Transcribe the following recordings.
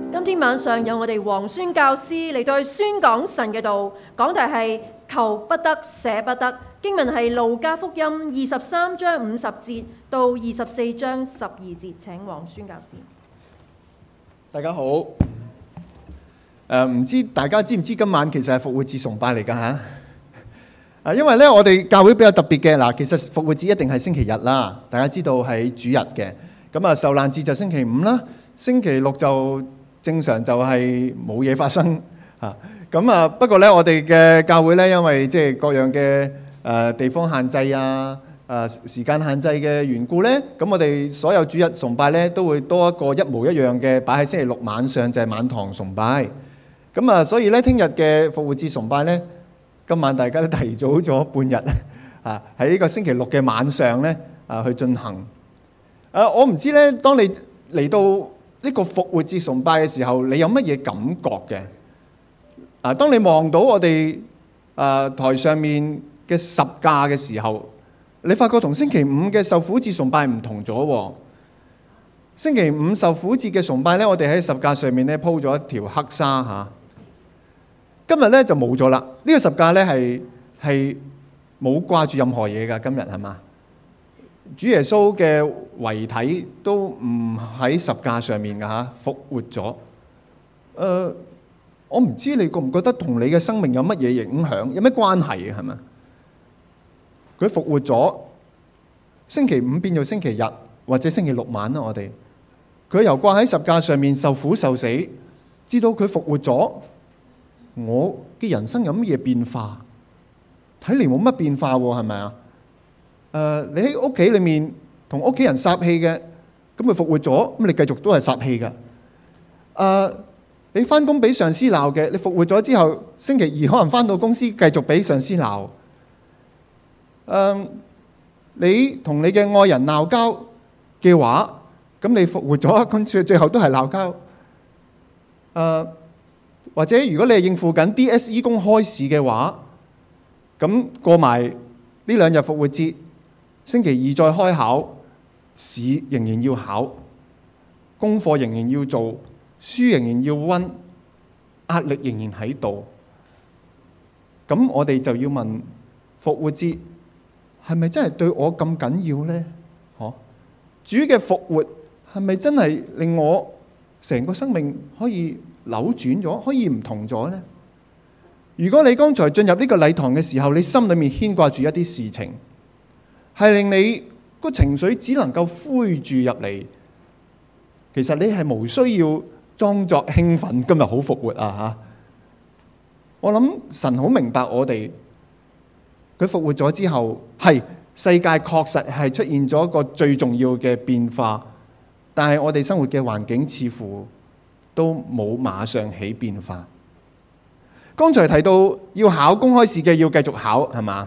今天晚上有我哋黃宣教師嚟到去宣講神嘅道，講題係求不得，捨不得。經文係路加福音23章50節到24章12節。請黃宣教師。 大家好。唔知大家知唔知今晚其實係復活節崇拜嚟㗎嚇？因為咧我哋教會比較特別嘅嗱，其實復活節一定係星期日啦，大家知道係主日嘅。咁啊，受難節就星期五啦，星期六就正常就係冇嘢發生嚇。咁啊，不過咧我哋嘅教會咧，因為即係各樣嘅地方限制啊、時間限制嘅緣故咧，咁我哋所有主日崇拜咧都會多一個一模一樣嘅擺喺星期六晚上，就係晚堂崇拜。咁啊，所以咧聽日嘅復活節崇拜咧，今晚大家都提早咗半日啊，喺呢個星期六嘅晚上咧去進行。我唔知咧，當你嚟到呢個復活節崇拜嘅時候，你有乜嘢感覺嘅？當你望到我哋台上面嘅十架嘅時候，你發覺同星期五嘅受苦節崇拜唔同咗喎。星期五受苦節嘅崇拜咧，我哋喺十架上面咧鋪咗一條黑紗嚇。今日咧就冇咗啦。呢個十架咧係冇掛住任何嘢㗎。今日係嘛？主耶穌嘅遺體都唔喺十架上面㗎嚇，復活咗。我唔知你覺唔覺得同你嘅生命有乜嘢影響，有咩關係係咪？佢復活咗，星期五變做星期日或者星期六晚啦。我哋佢由掛喺十架上面受苦受死，知道佢復活咗。我嘅人生有乜嘢變化？睇嚟冇乜變化喎，係咪啊？你喺屋企裏面同屋企人撒氣嘅，咁佢復活咗，咁你繼續都係撒氣㗎。你翻工俾上司鬧嘅，你復活咗之後，星期二可能翻到公司繼續俾上司鬧。你同你嘅愛人鬧交嘅話，咁你復活咗，咁最後都係鬧交。或者如果你係應付緊 DSE 公開試嘅話，咁過埋呢兩日復活節，星期二再開考，試仍然要考，功課仍然要做，書仍然要溫，壓力仍然喺度。咁我哋就要問，復活節係咪真係對我咁緊要呢？主嘅復活係咪真係令我成個生命可以扭轉咗，可以唔同咗呢？如果你剛才進入呢個禮堂嘅時候，你心裏面牽掛住一啲事情，係令你個情緒只能夠灰住入嚟，其實你係無需要裝作興奮，今日好復活啊嚇！我諗神好明白我哋，佢復活咗之後，係世界確實係出現咗一個最重要嘅變化，但係我哋生活嘅環境似乎都冇馬上起變化。剛才提到要考公開試嘅要繼續考，係嘛？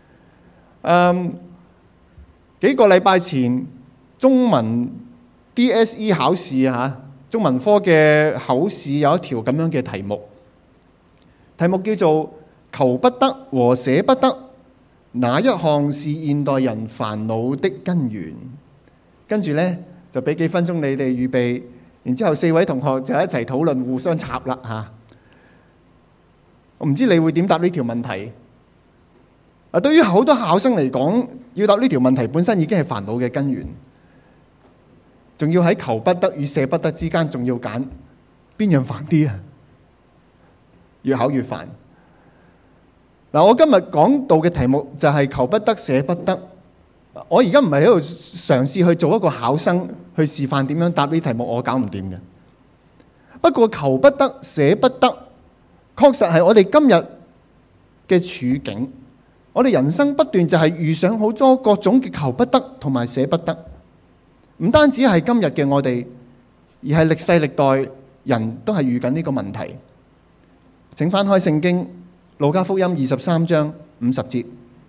幾個禮拜前中文 DSE 考試嚇，中文科嘅口試有一條咁樣嘅題目，題目叫做求不得和捨不得，哪一項是現代人煩惱的根源？跟住呢，就俾幾分鐘你哋預備，然之後4位同學就一齊討論，互相插啦嚇。我唔知你會點答呢條問題。對於好多考生嚟講，要答呢條問題本身已經係煩惱嘅根源，仲要喺求不得與捨不得之間，仲要揀邊樣煩啲啊？越考越煩。我今日講到嘅題目就係求不得捨不得。我而家唔係喺度嘗試去做一個考生去示範點樣答呢啲題目，我搞唔掂嘅。不過求不得捨不得，確實係我哋今日嘅處境。我哋人生不斷就係遇上好多各種嘅求不得同埋捨不得，唔單止係今日嘅我哋，而係歷世歷代人都係遇緊呢個問題。請翻開聖經路加福音23章50節。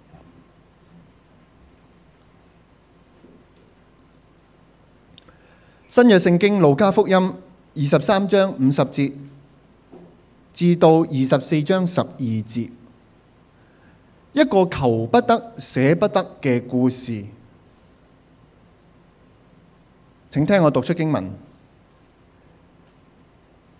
新約聖經路加福音23章50節至到24章12節，一個求不得捨不得嘅故事。請聽我讀出經文。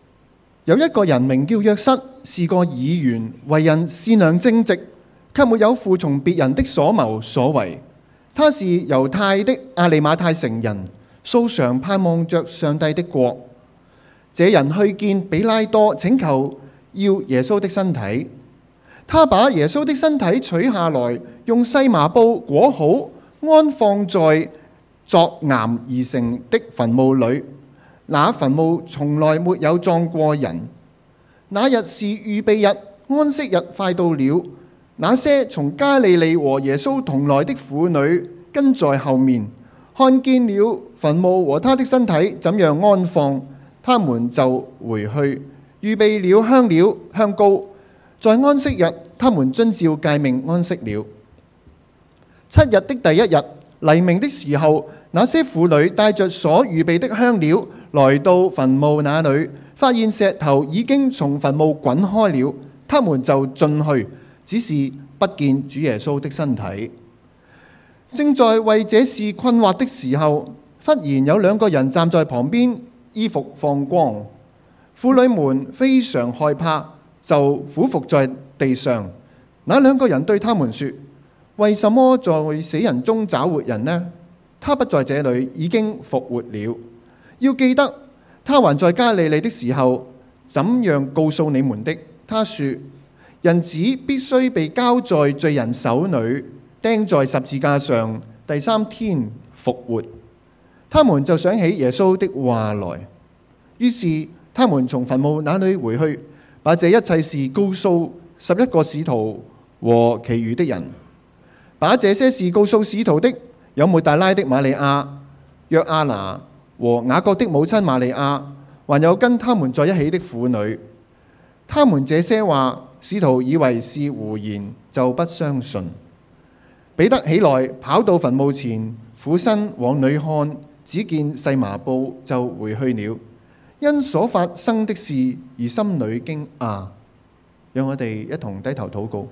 有一個人名叫約瑟，是個議員，為人善良正直，卻沒有附從別人的所謀所為。他是猶太的亞利馬太城人，素常盼望着上帝的國。這人去見比拉多，請求要耶穌的身體。他把耶穌的身體取下來，用細麻布裹好，安放在鑿岩而成的墳墓裏。那墳墓從來沒有葬過人。那日是預備日，安息日快到了。那些從加利利和耶穌同來的婦女跟在後面，看見了墳墓和他的身體怎樣安放，他們就回去，預備了香料香膏。在安息日，他們遵照誡命安息了。7日的第一日，黎明的時候，那些婦女帶着所預備的香料來到墳墓那裏，發現石頭已經從墳墓滾開了，他們就進去，只是不見主耶穌的身體。正在為這事困惑的時候，忽然有兩個人站在旁邊，衣服放光。婦女們非常害怕，就俯伏在地上。那兩個人對他們說：為什麼在死人中找活人呢？他不在這裏，已經復活了。要記得他還在加利利的時候，怎樣告訴你們的？他說：人子必須被交在罪人手裏，釘在十字架上，第3天復活。他們就想起耶穌的話來，於是他們從墳墓那裏回去，把這一切事告訴11個使徒和其餘的人。把這些事告訴使徒的有抹大拉的瑪利亞、約阿拿和雅各的母親瑪利亞，還有跟他們在一起的婦女。他們這些話，使徒以為是胡言，就不相信。彼得起來，跑到墳墓前，俯身往裏看，只見細麻布，就回去了，因所發生的事而心裏驚訝。讓我哋一同低頭禱告。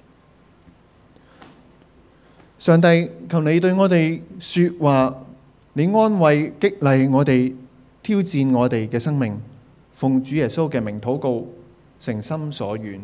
上帝，求你對我哋說話，你安慰激勵我哋，挑戰我哋嘅生命。奉主耶穌嘅名禱告，誠心所願。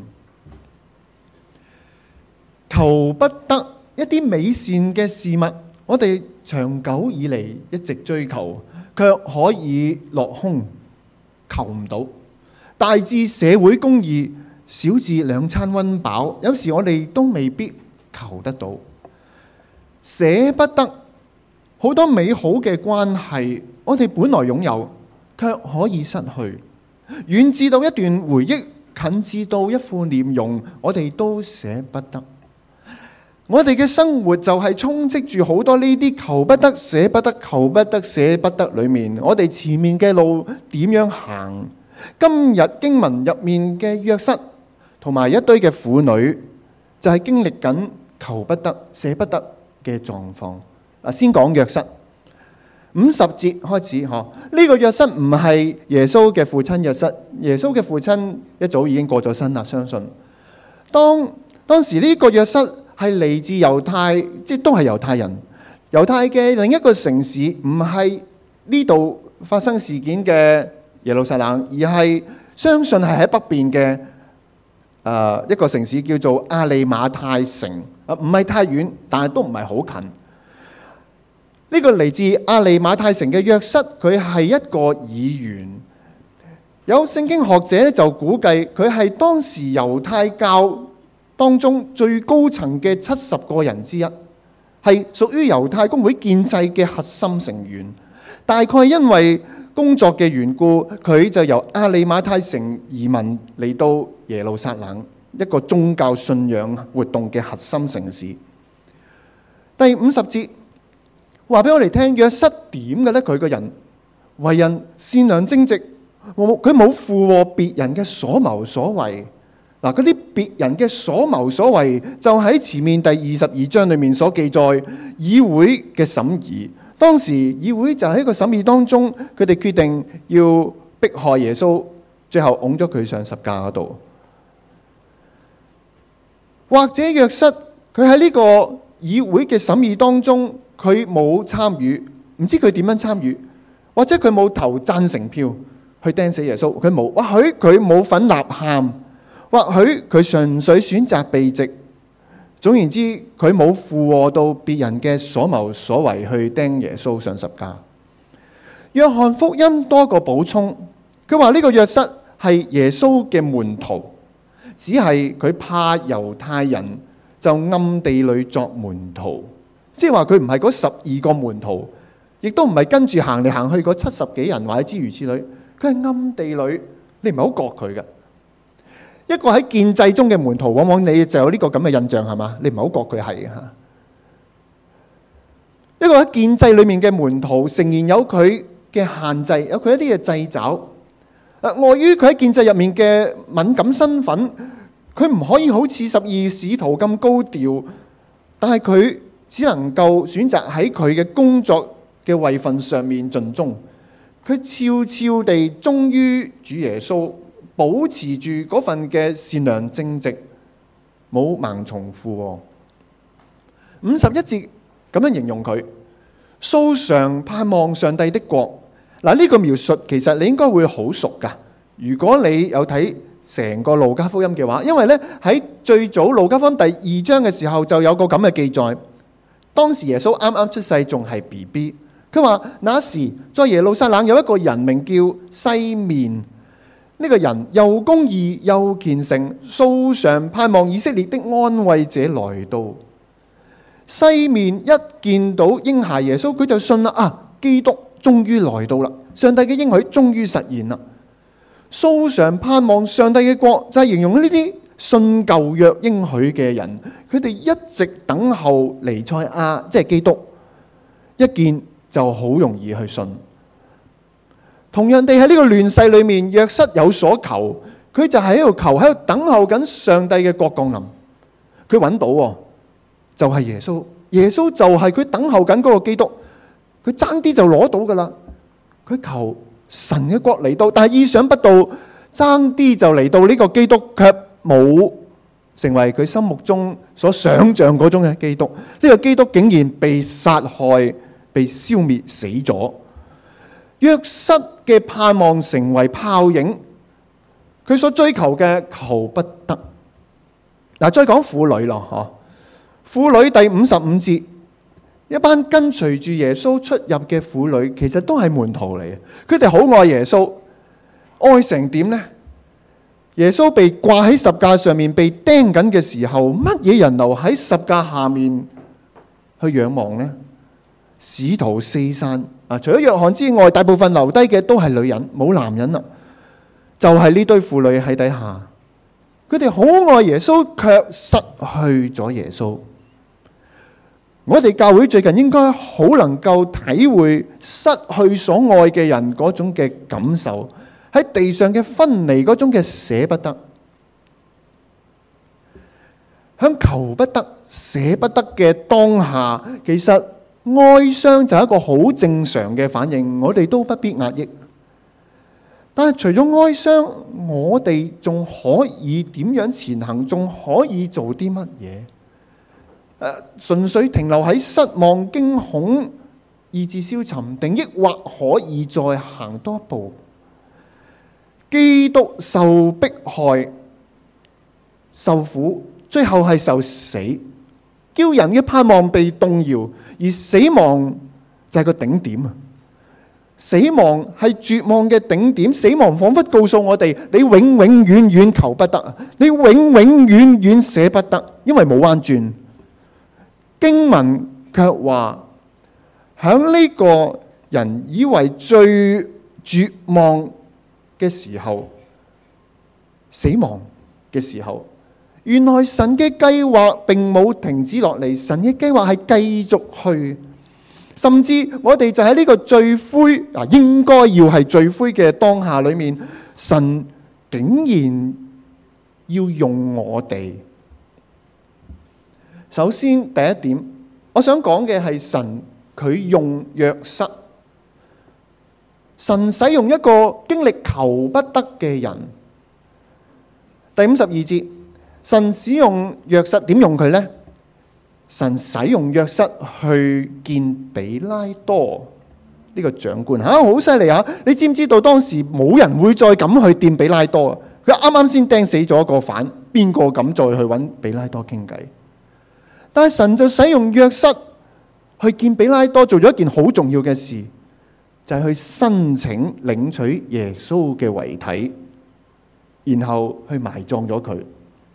求不得一啲美善嘅事物，我哋長久以嚟一直追求，卻可以落空，求唔到。大至社會公義，小至2餐溫飽，有時我哋都未必求得到。捨不得好多美好嘅關係，我哋本來擁有，卻可以失去。遠至到一段回憶，近至到一副臉容，我哋都捨不得。我哋嘅生活就係充斥住好多呢啲求不得、捨不得、求不得、捨不得裏面，我哋前面嘅路點樣行？今日經文入面嘅約瑟同埋一堆嘅婦女，就係經歷緊求不得、捨不得嘅狀況。先講約瑟，50節開始，呢個約瑟唔係耶穌嘅父親約瑟，耶穌嘅父親一早已經過咗身啦。相信當時呢個約瑟係嚟自猶太，即都係猶太人。猶太嘅另一個城市唔係呢度發生事件嘅耶路撒冷，而係相信係喺北邊嘅一個城市叫做亞利馬太城。唔係太遠，但係都唔係好近。呢個嚟自亞利馬太城嘅約瑟，佢係一個議員。有聖經學者就估計佢係當時猶太教當中最高層嘅70個人之一，係屬於猶太公會建制嘅核心成員。大概因為工作嘅緣故，佢就由亞利馬太城移民嚟到耶路撒冷，一個宗教信仰活動嘅核心城市。第50節話俾我哋聽，約瑟點嘅呢？佢個人為人善良正直，佢冇附和別人嘅所謀所為。嗱，嗰啲別人嘅所謀所為就喺前面第22章裏面所記載，議會嘅審議。當時議會就喺個審議當中，佢哋決定要迫害耶穌，最後拱咗佢上十架嗰度。或者約瑟佢喺呢個議會嘅審議當中，佢冇參與，唔知佢點樣參與，或者佢冇投贊成票， 去釘死耶穌，或許佢冇份吶喊，或許佢純粹選擇避席。總言之，佢冇附和到別人嘅所謀所為去釘耶穌上十架。約翰福音多個補充，佢話呢個約瑟係耶穌嘅門徒，只係佢怕猶太人，就暗地裏作門徒。即係話佢唔係嗰12個門徒，亦都唔係跟住行嚟行去嗰70幾人或者諸如此類，佢係暗地裏，你唔係好覺佢嘅。一個喺建制中嘅門徒，往往你就有呢個咁嘅印象，係嘛？你唔係好覺佢係嚇。一個喺建制裏面嘅門徒，誠然有佢嘅限制，有佢一啲嘅掣肘。礙於佢喺建制入面嘅敏感身份，佢唔可以好似12使徒咁高調，但係佢只能夠選擇喺佢嘅工作嘅位份上面盡忠。佢悄悄地忠於主耶穌，保持住嗰份嘅善良正直，冇盲從附和。51節咁樣形容佢，素常盼望上帝的國。嗱，呢個描述其實你應該會好熟噶。如果你有睇成個路加福音嘅話，因為咧喺最早路加福音第2章嘅時候就有個咁嘅記載。當時耶穌啱啱出世，仲係 BB。佢話那時在耶路撒冷有一個人名叫西面，呢個人又公義又虔誠，素常盼望以色列的安慰者來到。西面一見到嬰孩耶穌，佢就信啦，基督終於來到啦，上帝嘅應許終於實現啦。素常盼望上帝嘅國，就係形容呢啲信舊約應許嘅人，佢哋一直等候彌賽亞，即係基督，一見就好容易去信。同樣地喺呢個亂世裏面，約瑟有所求，佢就喺度求，喺度等候緊上帝嘅國降臨。佢揾到，就係耶穌，耶穌就係佢等候緊嗰個基督，佢爭啲就攞到噶啦。佢求神嘅國嚟到，但係意想不到，爭啲就嚟到呢個基督，卻冇成為佢心目中所想象嗰種嘅基督。呢個基督竟然被殺害、被消滅死咗。約瑟嘅盼望成為泡影，佢所追求嘅求不得。嗱，再講婦女咯，婦女第55節，一班跟隨住耶穌出入嘅婦女，其實都係門徒嚟嘅。佢哋好愛耶穌，愛成點呢？耶穌被掛喺十架上面被釘緊嘅時候，乜嘢人留喺十架下面去仰望呢？使徒四散，除咗約翰之外，大部分留低嘅都係女人，冇男人啦。就係呢堆婦女喺底下，佢哋好愛耶穌，卻失去咗耶穌。我哋教會最近應該好能夠體會失去所愛嘅人嗰種嘅感受，喺地上嘅分離嗰種嘅捨不得，響求不得、捨不得嘅當下，其實哀傷就係一個好正常嘅反應，我哋都不必壓抑。但係除咗哀傷，我哋仲可以點樣前行？仲可以做啲乜嘢？純粹停留喺失望、驚恐、意志消沉，定抑或可以再行多一步？基督受迫害、受苦，最後係受死，叫人嘅盼望被動搖，而死亡就係個頂點啊！死亡係絕望嘅頂點，死亡仿佛告訴我哋：你永永遠遠求不得啊！你永永遠遠捨不得，因為冇彎轉。經文卻話，響呢個人以為最絕望嘅時候，死亡嘅時候，原來神嘅計劃並冇停止落嚟，神嘅計劃係繼續去，甚至我哋就喺呢個最灰應該要係最灰嘅當下裏面，神竟然要用我哋。首先第一點，我想講嘅係神佢用約瑟，神使用一個經歷求不得嘅人。第52節，神使用約瑟，點用佢呢？神使用約瑟去見比拉多。 呢個長官好犀利啊！你知唔知道當時冇人會再敢去掂比拉多啊？佢啱啱先釘死咗個犯，邊個敢再去揾比拉多傾偈？但係神就使用約瑟去見比拉多，做咗一件好重要嘅事，就係去申請領取耶穌嘅遺體，然後去埋葬咗佢。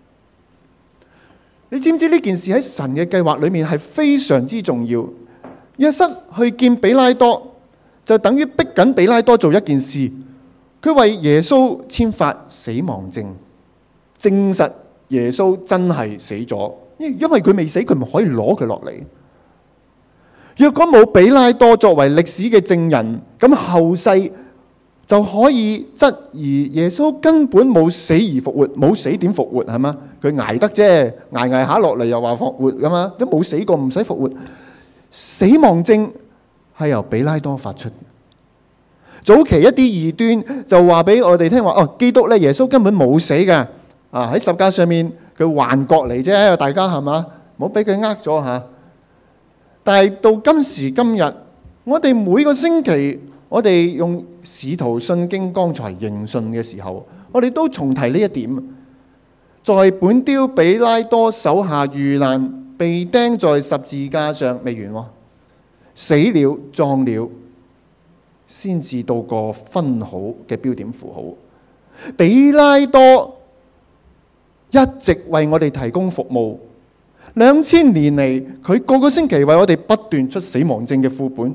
你知唔知呢件事喺神嘅計劃裏面係非常之重要？約瑟去見比拉多，就等於逼緊比拉多做一件事，佢為耶穌簽發死亡證，證實耶穌真係死咗。因為佢未死，佢唔可以攞佢落嚟。若果冇比拉多作為歷史嘅證人，咁後世就可以質疑耶穌根本冇死而復活，冇死點復活係嘛？佢捱得啫，捱下落嚟又話復活噶嘛，都冇死過，唔使復活。死亡證係由比拉多發出。早期一啲異端就話俾我哋聽話，基督咧，耶穌根本冇死㗎，喺十架上面佢幻覺嚟啫，大家係嘛？唔好俾佢呃咗嚇。但係到今時今日，我哋每個星期，我哋用使徒信經剛才認信嘅時候，我哋都重提呢一點。在本丟比拉多手下遇難，被釘在十字架上，未完喎，死了葬了，先至到個分好嘅標點符號。比拉多一直為我哋提供服務，2000年嚟，佢個個星期為我哋不斷出死亡證嘅副本。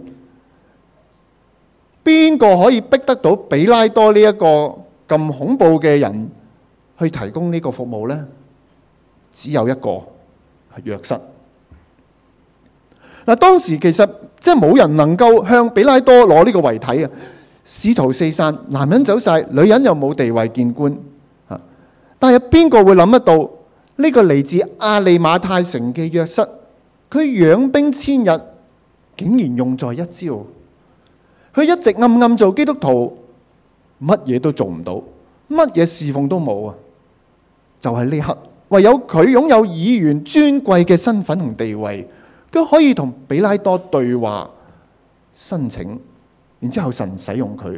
邊個可以逼得到比拉多呢一個咁恐怖嘅人去提供呢個服務呢？只有一個，係約瑟。嗱，當時其實即係冇人能夠向比拉多攞呢個遺體啊！使徒四散，男人走晒，女人又冇地位見官。但係邊個會諗得到呢個嚟自亞利馬太城嘅約瑟，佢養兵千日，竟然用在一朝。佢一直暗暗做基督徒，乜嘢都做唔到，乜嘢侍奉都冇啊！就係呢刻，唯有佢擁有議員尊貴嘅身份同地位，佢可以同比拉多對話申請，然之後神使用佢。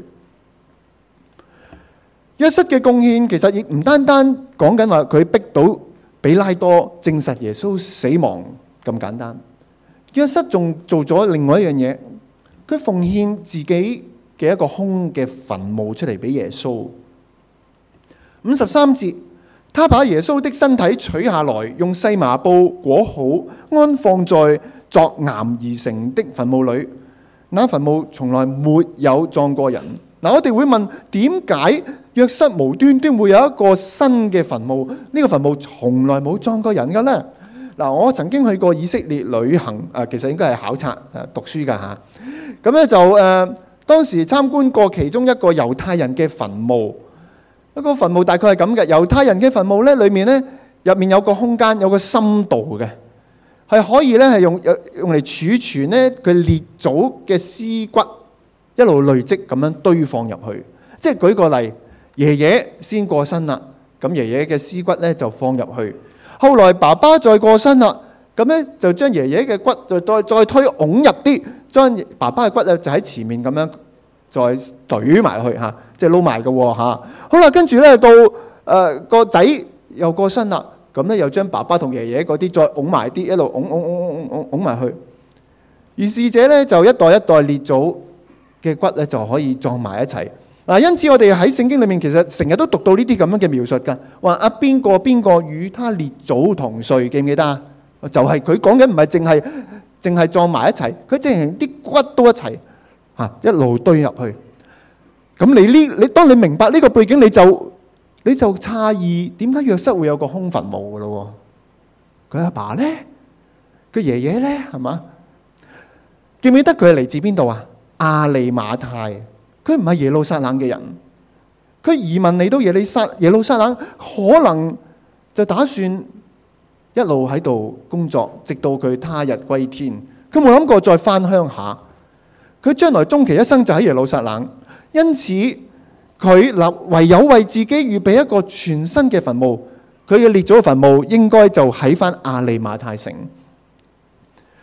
約瑟嘅貢獻其實亦唔單單講緊話佢逼到比拉多證實耶穌死亡咁簡單，約瑟仲做咗另外一樣嘢，佢奉獻自己嘅一個空嘅墳墓出嚟俾耶穌。53節，他把耶穌的身體取下來，用細麻布裹好，安放在作岩而成的墳墓裏。那墳墓從來沒有葬過人。嗱，我哋會問，點解約瑟無端端會有一個新嘅墳墓？呢個墳墓從來冇葬過人嘅呢？嗱，我曾經去過以色列旅行，其實應該係考察讀書㗎嚇。咁咧就當時參觀過其中一個猶太人嘅墳墓。一個墳墓大概係咁嘅，猶太人嘅墳墓咧，裏面咧入面有個空間，有個深度嘅，係可以咧係用嚟儲存咧佢列祖嘅屍骨，一路累積咁樣堆放入去。即係舉個例，爺爺先過身啦，咁爺爺嘅屍骨咧就放入去。後來爸爸再過身啦，咁咧就將爺爺嘅骨就再推拱入啲，將爸爸嘅骨咧就喺前面咁樣再懟埋去嚇，即係撈埋嘅喎嚇。好啦，跟住咧到個仔又過身啦，咁咧又將爸爸同爺爺嗰啲再拱埋啲，一路拱埋去。於是者咧就一代一代列祖嘅骨咧就可以葬埋一齊。嗱，因此我哋喺聖經裏面其實成日都讀到呢啲咁樣嘅描述㗎，話邊個與他列祖同睡，記唔記得啊？就係佢講緊唔係淨係葬埋一齊，佢淨係啲骨都一齊一路堆入去。咁你當你明白呢個背景，你就詫異點解約瑟會有個空墳墓㗎咯？佢阿爸咧，佢爺爺咧，係嘛？記唔記得佢係嚟自邊度啊？亞利馬太。佢唔係耶路撒冷嘅人，佢移民嚟到耶路撒冷，可能就打算一路喺度工作，直到佢他日歸天。佢冇諗過再返鄉下，佢將來終其一生就喺耶路撒冷，因此佢唯有為自己預備一個全新嘅墳墓。佢嘅列祖嘅墳墓應該就喺返亞利馬太城。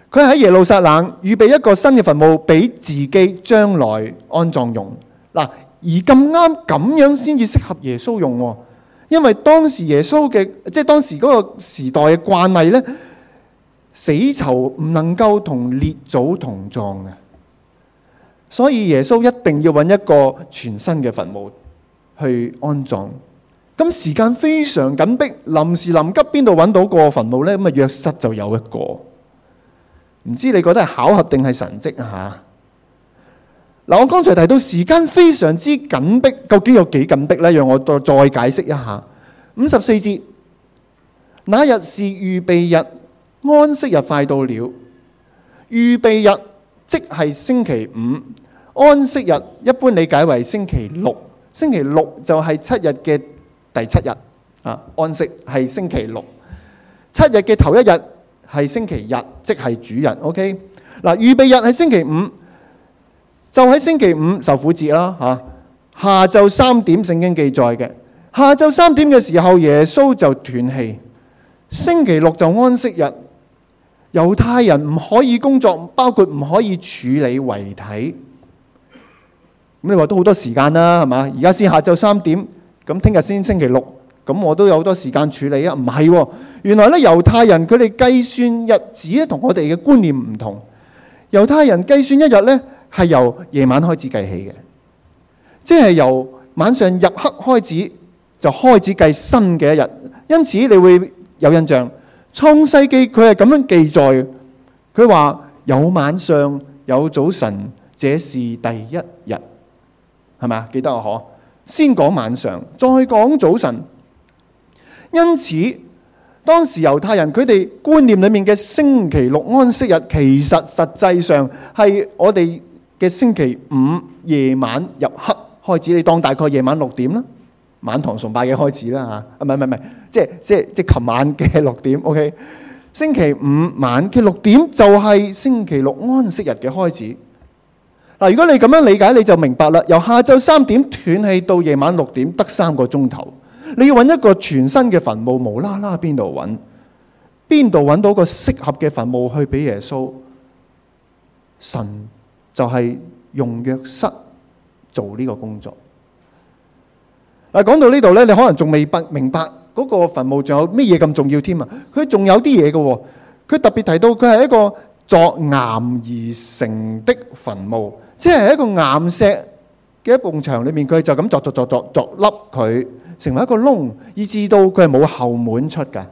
佢喺耶路撒冷預備一個新嘅墳墓俾自己將來安葬用。嗱，而咁啱咁樣先至適合耶穌用喎，因為當時耶穌嘅即係當時嗰個時代嘅慣例咧，死囚唔能夠同列祖同葬嘅，所以耶穌一定要揾一個全新嘅墳墓去安葬。咁時間非常緊迫，臨時臨急，邊度揾到個墳墓呢？咁啊，約瑟就有一個。唔知你覺得係巧合定係神蹟啊？嗱，我剛才提到時間非常之緊迫，究竟有幾緊迫呢？讓我再解釋一下。54節，那日是預備日，安息日快到了。預備日即係星期五，安息日一般理解為星期六。星期六就係7日嘅第7日啊，安息係星期六。7日嘅頭一日係星期日，即係主日。OK， 嗱，預備日係星期五，就喺星期五受苦節啦嚇。下晝3點聖經記載嘅，下晝3點嘅時候耶穌就斷氣。星期六就安息日，猶太人唔可以工作，包括唔可以處理遺體。咁你話都好多時間啦，係嘛？而家先下晝3點，咁聽日先星期六，咁我都有好多時間處理啊？唔係喎，原來咧猶太人佢哋計算日子咧同我哋嘅觀念唔同。猶太人計算一日咧係由夜晚開始計起嘅，即係由晚上入黑開始就開始計新嘅一日。因此你會有印象，創世記佢係咁樣記載，佢話有晚上有早晨，這是第一日，係咪啊？記得我可先講晚上，再講早晨。因此當時猶太人佢哋觀念裏面嘅星期六安息日，其實實際上係我哋嘅星期五夜晚入黑開始。你當大概夜晚6點啦，晚堂崇拜嘅開始啦嚇，唔係，即係琴晚嘅6點。OK， 星期五晚嘅6點就係星期六安息日嘅開始。嗱，如果你咁樣理解，你就明白啦。由下晝3點斷氣到夜晚6點，得3個鐘頭。你要揾一個全新嘅墳墓，無啦啦邊度揾？邊度揾到個適合嘅墳墓去俾耶穌？神就係用約瑟做呢個工作。嗱，講到呢度咧，你可能仲未明白嗰個墳墓仲有咩嘢咁重要添啊？佢仲有啲嘢嘅喎，佢特別提到佢係一個作岩而成的墳墓，即係一個岩石嘅一埲牆裏面，佢就咁鑿凹佢，成為一個窿，以至到佢係冇後門出㗎。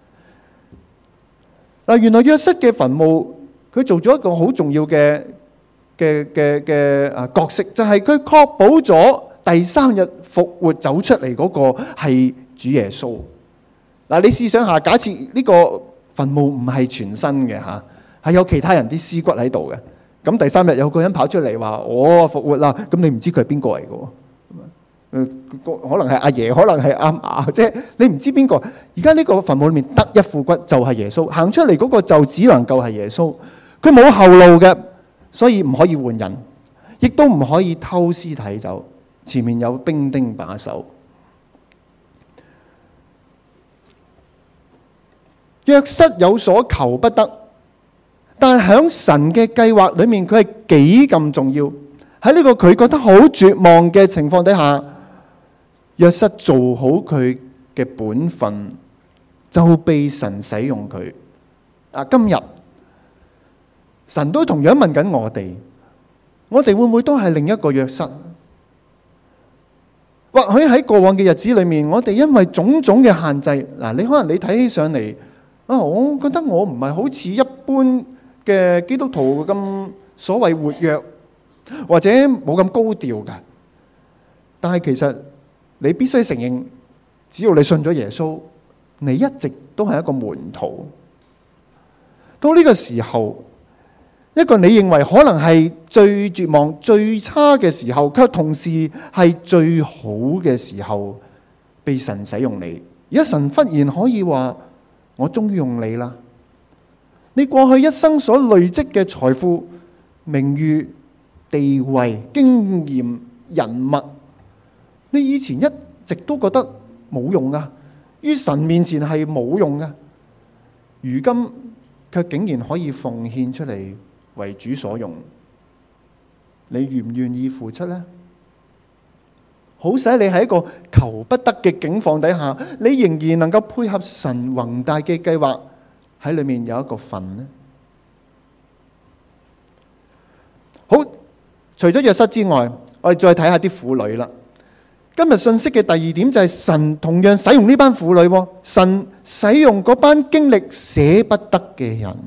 嗱，原來約瑟嘅墳墓，佢做咗一個好重要嘅角色，就係佢確保咗第3日復活走出嚟嗰個係主耶穌。嗱，你試想下，假設呢個墳墓唔係全新嘅嚇，係有其他人啲屍骨喺度嘅，咁第3日有個人跑出嚟話我復活啦，咁你唔知佢係邊個嚟嘅喎？可能係阿爺，可能係阿嫲，即係你唔知邊個。而家呢個墳墓裏面得一副骨，就係耶穌行出嚟嗰個，就只能夠係耶穌。佢冇後路嘅，所以唔可以換人，亦都唔可以偷屍體走。前面有兵丁把守。約瑟有所求不得，但係喺神嘅計劃裏面，佢係幾咁重要。喺呢個佢覺得好絕望嘅情況底下，約瑟做好佢嘅本分，就被神使用佢。今日神都同樣問緊我哋會唔會都係另一個約瑟？或許喺過往嘅日子裏面，我哋因為種種嘅限制，你可能你睇起上嚟我覺得我唔係好似一般嘅基督徒咁所謂活躍，或者冇咁高調㗎。但係其實你必須承認，只要你信咗耶穌，你一直都係一個門徒。到呢個時候，一個你認為可能係最絕望、最差嘅時候，卻同時係最好嘅時候，被神使用你。而家神忽然可以話：我終於用你啦！你過去一生所累積嘅財富、名譽、地位、經驗、人脈，你以前一直都覺得冇用噶，於神面前係冇用噶。如今卻竟然可以奉獻出嚟為主所用。你願唔願意付出呢？好使你喺一個求不得嘅境況底下，你仍然能夠配合神宏大嘅計劃，喺裏面有一個份呢？好，除咗約瑟之外，我哋再睇下啲婦女啦。今日信息嘅第二點就係神同樣使用呢班婦女，神使用嗰班經歷捨不得嘅人。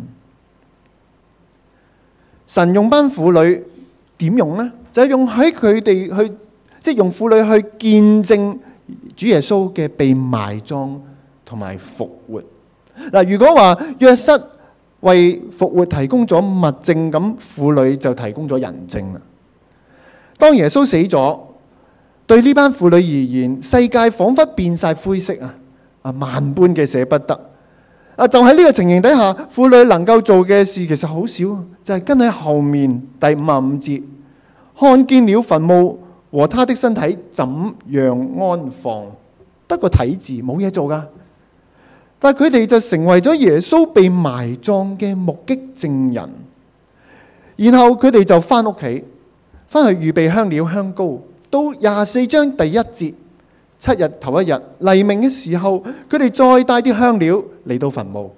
神用班婦女點用呢？就係用喺佢哋去，即係用婦女去見證主耶穌嘅被埋葬同埋復活。嗱，如果話約瑟為復活提供咗物證，咁婦女就提供咗人證啦。當耶穌死咗，對呢班婦女而言，世界仿佛變晒灰色萬般嘅捨不得。就喺呢個情形底下，婦女能夠做嘅事其實好少，就係跟喺後面第55節，看見了墳墓和他的身體怎樣安放，得個睇字，冇嘢做噶。但係佢哋就成為咗耶穌被埋葬嘅目擊證人，然後佢哋就翻屋企，翻去預備香料香膏。到24章第1節，7日頭一日黎明嘅時候，佢哋再帶啲香料嚟到墳墓。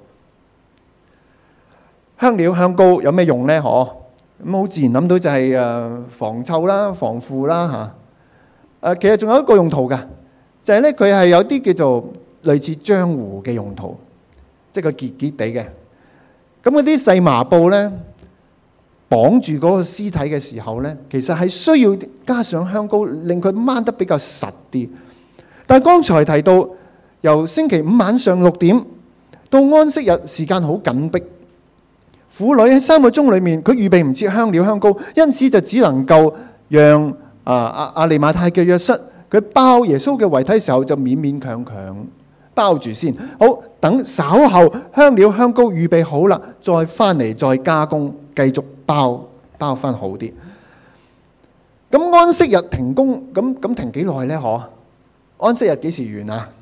香料香膏有咩用呢？咁好自然諗到就係防臭啦、防腐啦嚇。其實仲有一個用途㗎，就係咧佢係有啲叫做類似漿糊嘅用途，即係佢結結地嘅。咁嗰啲細麻布咧，綁住嗰個屍體嘅時候咧，其實係需要加上香膏，令佢掹得比較實啲。但係剛才提到，由星期五晚上6點到安息日，時間好緊迫。婦女喺3個鐘裏面，佢預備唔切香料香膏，因此就只能夠讓亞利馬太嘅約瑟，佢包耶穌嘅遺體嘅時候就勉勉強強包住先。好，等稍後香料香膏預備好啦，再翻嚟再加工，繼續包翻好啲。咁安息日停工，咁停幾耐呢？安息日幾時完啊？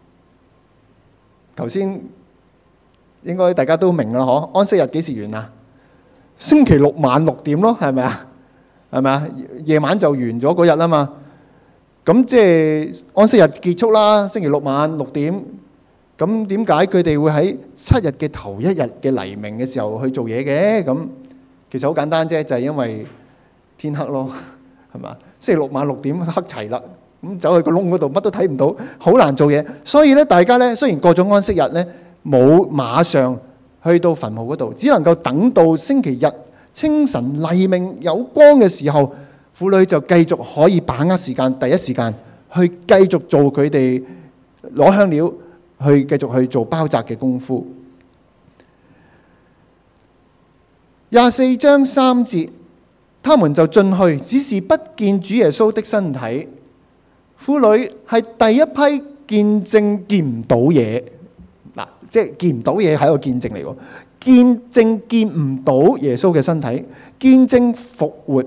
頭先應該大家都明啦，安息日幾時完啊？星期六晚6點咯，係咪啊？係咪啊？夜晚就完咗嗰日啦嘛。咁即係安息日結束啦，星期六晚6點。咁點解佢哋會喺7日嘅頭一日嘅黎明嘅時候去做嘢嘅？咁其實好簡單啫，就係因為天黑咯，係嘛？星期六晚6點黑齊啦，咁走去個窿嗰度乜都睇唔到，好難做嘢。所以咧，大家咧雖然過咗安息日咧，冇馬上去到墳墓嗰度，只能夠等到星期日清晨黎明有光嘅時候，婦女就繼續可以把握時間，第一時間去繼續做佢哋攞香料，去繼續去做包紮嘅功夫。24章3節，他們就進去，只是不見主耶穌的身體。婦女係第一批見證見唔到嘢。嗱，即係見唔到嘢係一個見證嚟喎，見證見唔到耶穌嘅身體，見證復活。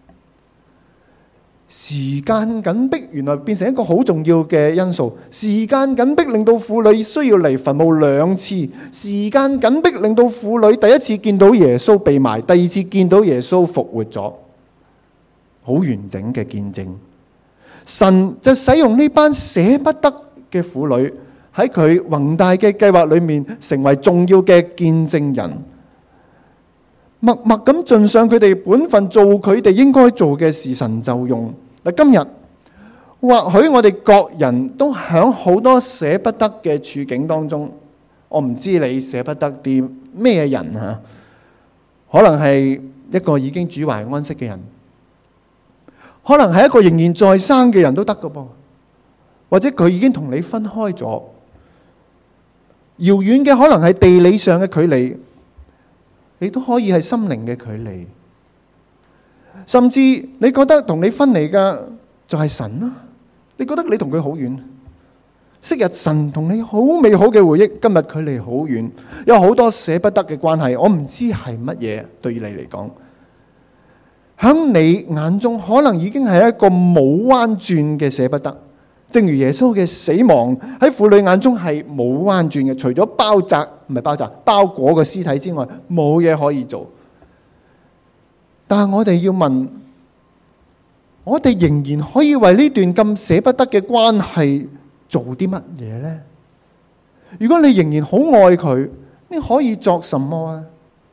時間緊迫，原來變成一個好重要嘅因素。時間緊迫令到婦女需要嚟墳墓2次。時間緊迫令到婦女第一次見到耶穌被埋，第二次見到耶穌復活咗，好完整嘅見證。神就使用呢班捨不得嘅婦女，喺佢宏大嘅計劃裏面成為重要嘅見證人，默默咁盡上佢哋本分，做佢哋應該做嘅事，神就用。嗱，今日或許我哋各人都喺好多捨不得嘅處境當中，我唔知你捨不得啲咩人嚇，可能係一個已經主懷安息嘅人，可能係一個仍然在生嘅人都得㗎噃，或者佢已經同你分開咗。遙遠嘅可能係地理上嘅距離，亦都可以係心靈嘅距離，甚至你覺得同你分離嘅就係神啦。你覺得你同佢好遠，昔日神同你好美好嘅回憶，今日距離好遠，有好多捨不得嘅關係。我唔知係乜嘢，對於你嚟講，喺你眼中可能已經係一個冇彎轉嘅捨不得。正如耶穌嘅死亡喺婦女眼中係冇彎轉嘅，除咗包紮唔係爆炸，包裹個屍體之外，冇嘢可以做。但係我哋要問，我哋仍然可以為呢段咁捨不得嘅關係做啲乜嘢呢？如果你仍然好愛佢，你可以作什麼啊？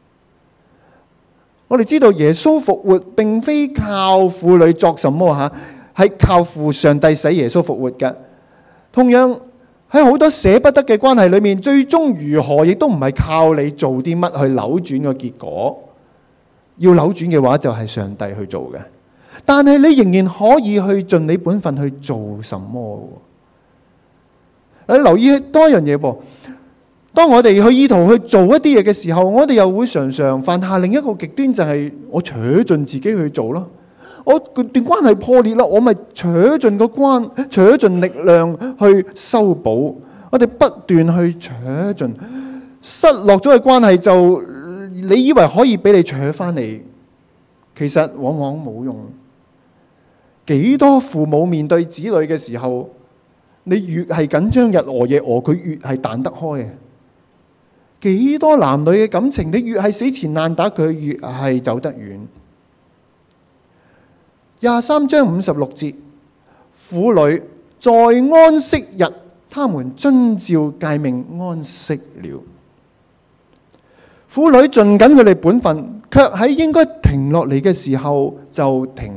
我哋知道耶穌復活並非靠婦女作什麼嚇，係靠父上帝使耶穌復活嘅。同樣喺好多捨不得嘅關係裏面，最終如何亦都唔係靠你做啲乜去扭轉個結果。要扭轉嘅話，就係上帝去做嘅。但係你仍然可以去盡你本分去做什麼？你留意多一樣嘢噃。當我哋去意圖去做一啲嘢嘅時候，我哋又會常常犯下另一個極端，就係我扯盡自己去做咯。我段關係破裂啦，我咪扯盡力量去修補。我哋不斷去扯盡，失落咗嘅關係就你以為可以俾你扯翻嚟，其實往往冇用。幾多父母面對子女嘅時候，你越係緊張日餓夜餓，佢越係彈得開嘅。幾多男女嘅感情，你越係死纏爛打，佢越係走得遠。23章56節，婦女在安息日，他們遵照誡命安息了。婦女盡緊佢哋本分，卻喺應該停落嚟嘅時候就停。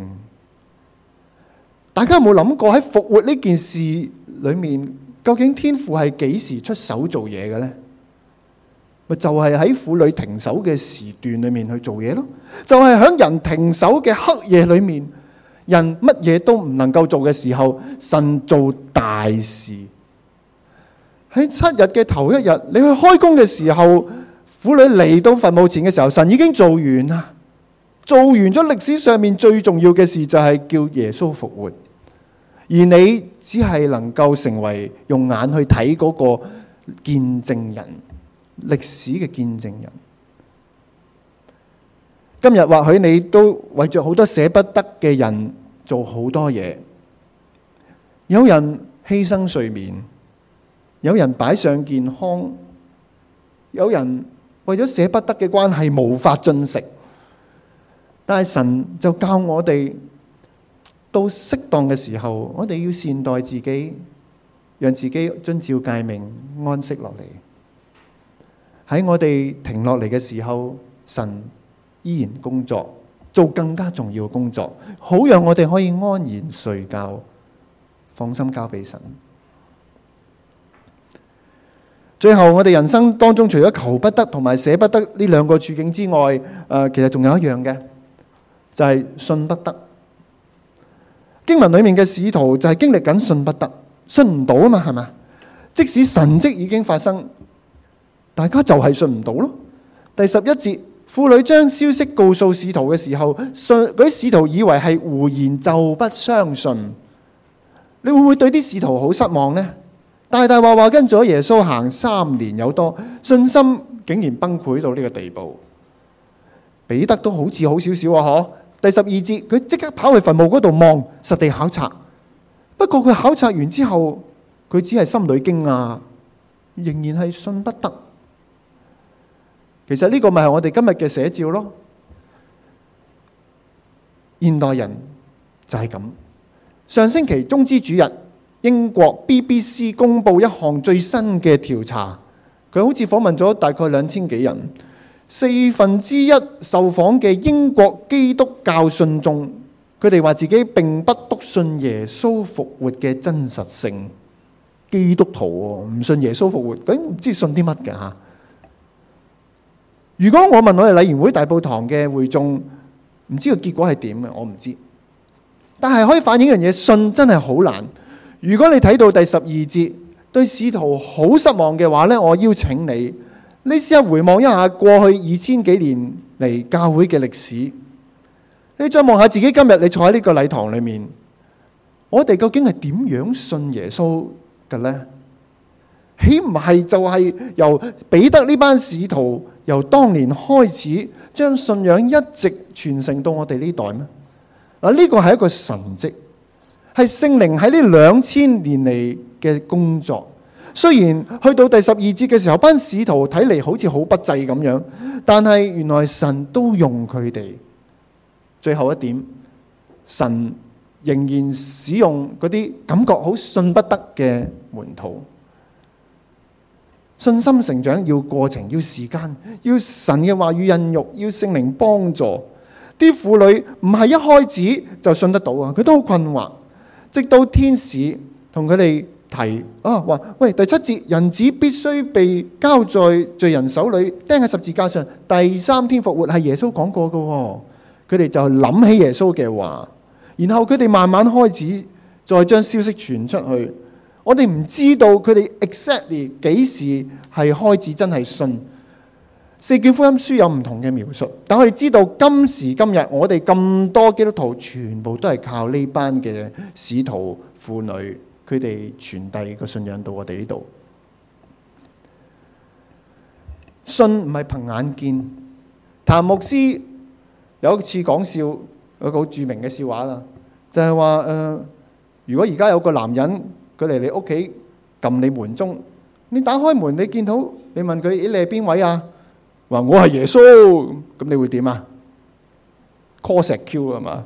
大家有冇諗過喺復活呢件事裏面，究竟天父係幾時出手做嘢嘅呢？咪就係喺婦女停手嘅時段裏面去做嘢咯，就係喺人停手嘅黑夜裏面，人乜嘢都唔能夠做嘅時候，神做大事。喺7日嘅頭一日，你去開工嘅時候，婦女嚟到墳墓前嘅時候，神已經做完啦，做完咗歷史上面最重要嘅事，就係叫耶穌復活，而你只係能夠成為用眼去睇嗰個見證人。歷史嘅見證人，今日或許你都為着好多捨不得嘅人做好多嘢，有人犧牲睡眠，有人擺上健康，有人為咗捨不得嘅關係無法進食，但係神就教我哋到適當嘅時候，我哋要善待自己，讓自己遵照誡命安息落嚟。喺我哋停落嚟嘅時候，神依然工作，做更加重要嘅工作，好讓我哋可以安然睡覺，放心交俾神。最後，我哋人生當中除咗求不得同埋捨不得呢兩個處境之外，其實仲有一樣嘅，就係信不得。經文裡面嘅使徒就係經歷緊信不得，信唔到啊嘛，係咪？即使神蹟已經發生，大家就係信唔到咯。第11節，婦女將消息告訴使徒嘅時候，嗰啲使徒以為係胡言，就不相信。你會唔會對啲使徒好失望呢？大大話話跟咗耶穌行3年有多，信心竟然崩潰到呢個地步。彼得都好似好少少啊！嗬。第12節，佢即刻跑去墳墓嗰度望，實地考察。不過佢考察完之後，佢只係心裏驚訝，仍然係信不得。其實呢個咪係我哋今日嘅寫照咯。現代人就係咁。上星期中之主日，英國 BBC 公布一項最新嘅調查，佢好似訪問咗大概2000幾人，1/4受訪嘅英國基督教信眾，佢哋話自己並不篤信耶穌復活嘅真實性。基督徒唔信耶穌復活，究竟唔知信啲乜嘅嚇？如果我問我哋禮賢會大埔堂嘅會眾，唔知個結果係點嘅，我唔知。但係可以反映一樣嘢，信真係好難。如果你睇到第12節，對使徒好失望嘅話呢，我邀請你試下回望一下過去2000幾年嚟教會嘅歷史，你再望下自己今日你坐喺呢個禮堂裏面，我哋究竟係點樣信耶穌嘅呢？豈唔係就係由彼得呢班使徒由當年開始，將信仰一直傳承到我哋呢代咩？嗱，呢個係一個神蹟，係聖靈喺呢2000年嚟嘅工作， 雖然去到第12節嘅時候，班使徒睇嚟好似好不濟咁樣，但係原來神都用佢哋。最後一點，神仍然使用嗰啲感覺好信不得嘅門徒。信心成長要過程，要時間，要神嘅話語孕育，要聖靈幫助。啲婦女唔係一開始就信得到啊，佢都好困惑，直到天使同佢哋提話，喂，第7節，人子必須被交在罪人手裏，釘喺十字架上，第3天復活，係耶穌講過嘅。佢哋就諗起耶穌嘅話，然後佢哋慢慢開始再將消息傳出去。我哋唔知道佢哋 exactly 幾時係開始真係信。4卷福音書有唔同嘅描述，但我哋知道今時今日我哋咁多基督徒全部都係靠呢班嘅使徒婦女，佢哋傳遞個信仰到我哋呢度。信唔係憑眼見。譚牧師有一次講笑，有一個好著名嘅笑話啦，就係話如果而家有個男人佢嚟你屋企撳你門鐘，你打開門你見到，你問佢，你係邊位啊？話我係耶穌，咁你會點啊 ？call 石 Q 係嘛？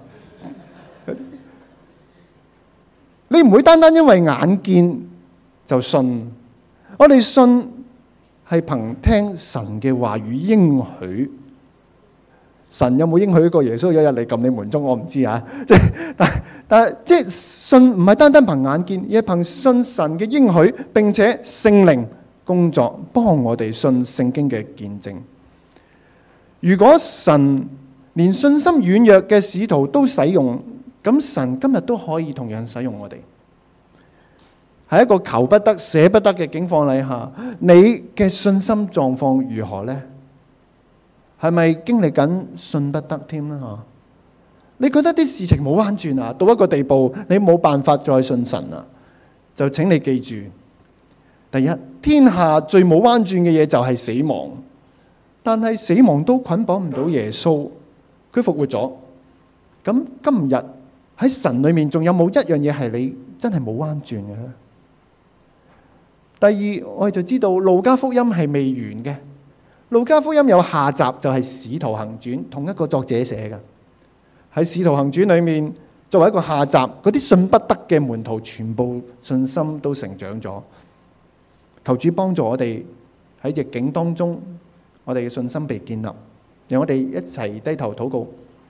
你唔會單單因為眼見就信，我哋信係憑聽神嘅話語應許。神有冇應許過耶穌有一日嚟撳你門鐘？我唔知啊。但即係信唔係單單憑眼見，而係憑信神嘅應許，並且聖靈工作幫我哋信聖經嘅見證。如果神連信心軟弱嘅使徒都使用，咁神今日都可以同樣使用我哋。喺一個求不得、捨不得嘅境況底下，你嘅信心狀況如何呢？係咪經歷緊信不得添啦？你覺得啲事情冇彎轉啊？到一個地步，你冇辦法再信神啊？就請你記住，第一，天下最冇彎轉嘅嘢就係死亡，但係死亡都捆綁唔到耶穌，佢復活咗。咁今日喺神裏面仲有冇一樣嘢係你真係冇彎轉嘅咧？第二，我哋就知道路加福音係未完嘅。路加福音有下集，就係《使徒行傳》，同一個作者寫嘅。喺《使徒行傳》裏面，作為一個下集，嗰啲信不得嘅門徒全部信心都成長咗。求主幫助我哋喺逆境當中，我哋嘅信心被建立。讓我哋一齊低頭禱告。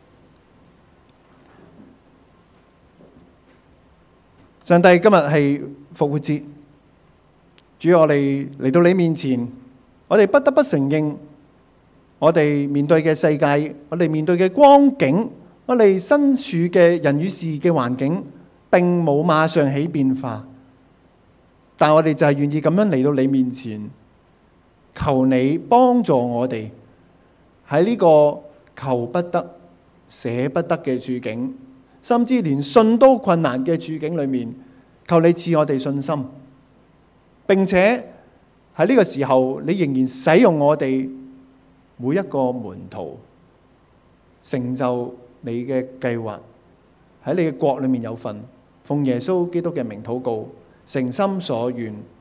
上帝，今日係復活節，主，我哋嚟到你面前。我哋不得不承認，我哋面對嘅世界，我哋面對嘅光景，我哋身處嘅人與事嘅環境，並冇馬上起變化。但我哋就係願意咁樣嚟到你面前，求你幫助我哋喺呢個求不得、捨不得嘅處境，甚至連信都困難嘅處境裏面，求你賜我哋信心，並且喺呢個時候，你仍然使用我哋每一個門徒，成就你嘅計劃，喺你嘅國裏面有份。奉耶穌基督嘅名禱告，誠心所願。